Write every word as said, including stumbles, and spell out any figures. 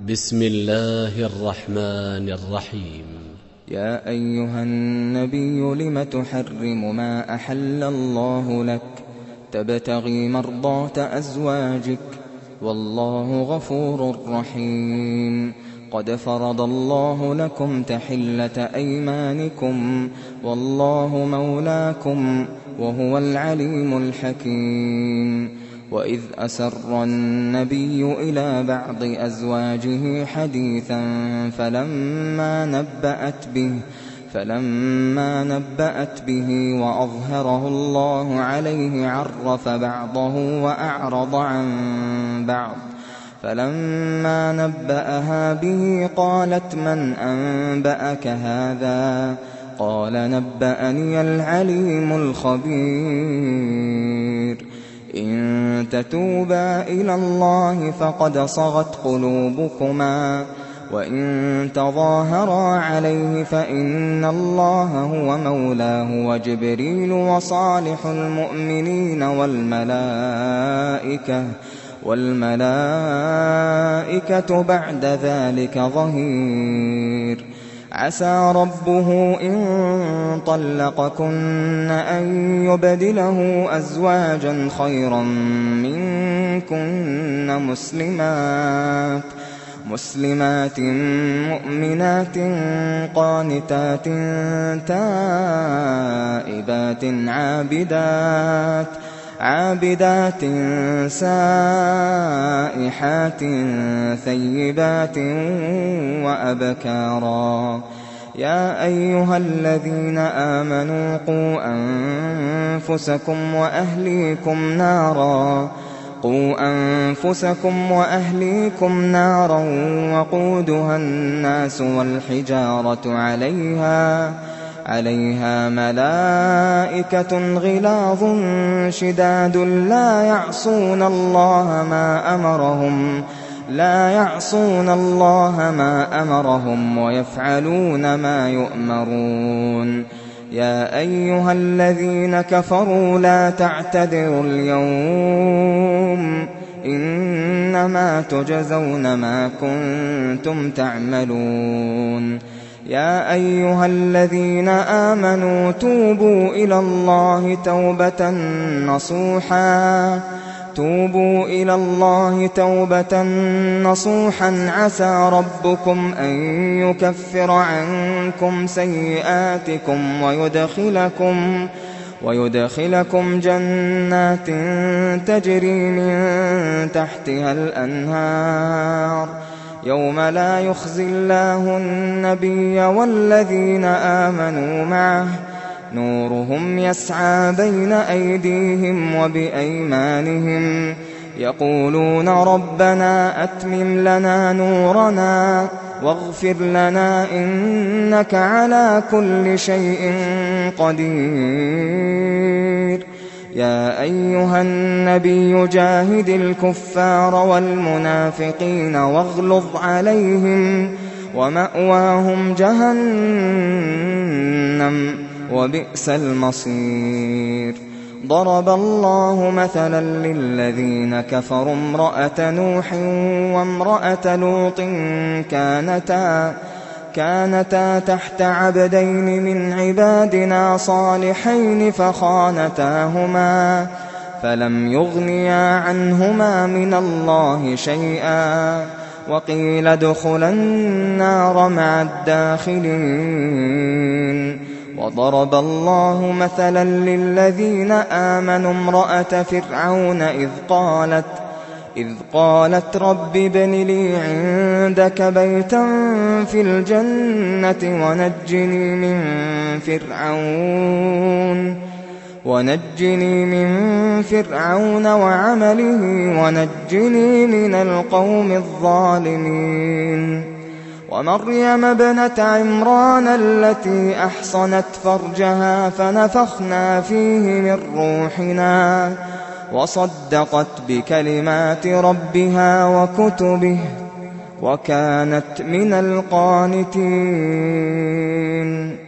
بسم الله الرحمن الرحيم. يا أيها النبي لم تحرم ما أحل الله لك تبتغي مرضات أزواجك والله غفور رحيم. قد فرض الله لكم تحلة أيمانكم والله مولاكم وهو العليم الحكيم. وإذ أسر النبي إلى بعض أزواجه حديثا فلما نبأت به فلما نبأت به وأظهره الله عليه عرف بعضه وأعرض عن بعض. فلما نبأها به قالت من أنبأك هذا؟ قال نبأني العليم الخبير. إن تتوبا إلى الله فقد صغت قلوبكما وإن تظاهرا عليه فإن الله هو مولاه وجبريل وصالح المؤمنين والملائكة والملائكة بعد ذلك ظهير. عسى ربه إن طلقكن أن يبدله أزواجا خيرا منكن مسلمات مسلمات مؤمنات قانتات تائبات عابدات عابدات سائحات ثيبات وأبكارا. يا أيها الذين آمنوا قوا أنفسكم وأهليكم نارا قوا أنفسكم وأهليكم نارا وقودها الناس والحجارة عليها عليها ملائكة غلاظ شداد لا يعصون الله ما أمرهم لا يعصون الله ما أمرهم ويفعلون ما يؤمرون. يا أيها الذين كفروا لا تعتذروا اليوم إنما تجزون ما كنتم تعملون. يا أيها الذين آمنوا توبوا إلى الله توبة نصوحا توبوا إلى الله توبة نصوحا عسى ربكم أن يكفر عنكم سيئاتكم ويدخلكم ويدخلكم جنات تجري من تحتها الأنهار يوم لا يخزي الله النبي والذين آمنوا معه نورهم يسعى بين أيديهم وبأيمانهم يقولون ربنا أتمم لنا نورنا واغفر لنا إنك على كل شيء قدير. يا أيها النبي جاهد الكفار والمنافقين واغلظ عليهم ومأواهم جهنم وبئس المصير. ضرب الله مثلا للذين كفروا امرأة نوح وامرأة لوط كانتا كانتا تحت عبدين من عبادنا صالحين فخانتاهما فلم يغنيا عنهما من الله شيئا وقيل ادخلا النار مع الداخلين. وضرب الله مثلا للذين آمنوا امرأة فرعون إذ قالت إذ قالت رب ابن لي عندك بيتا في الجنة ونجني من فرعون ونجني من فرعون وعمله ونجني من القوم الظالمين. ومريم ابنة عمران التي أحصنت فرجها فنفخنا فيه من روحنا وصدقت بكلمات ربها وكتبه وكانت من القانتين.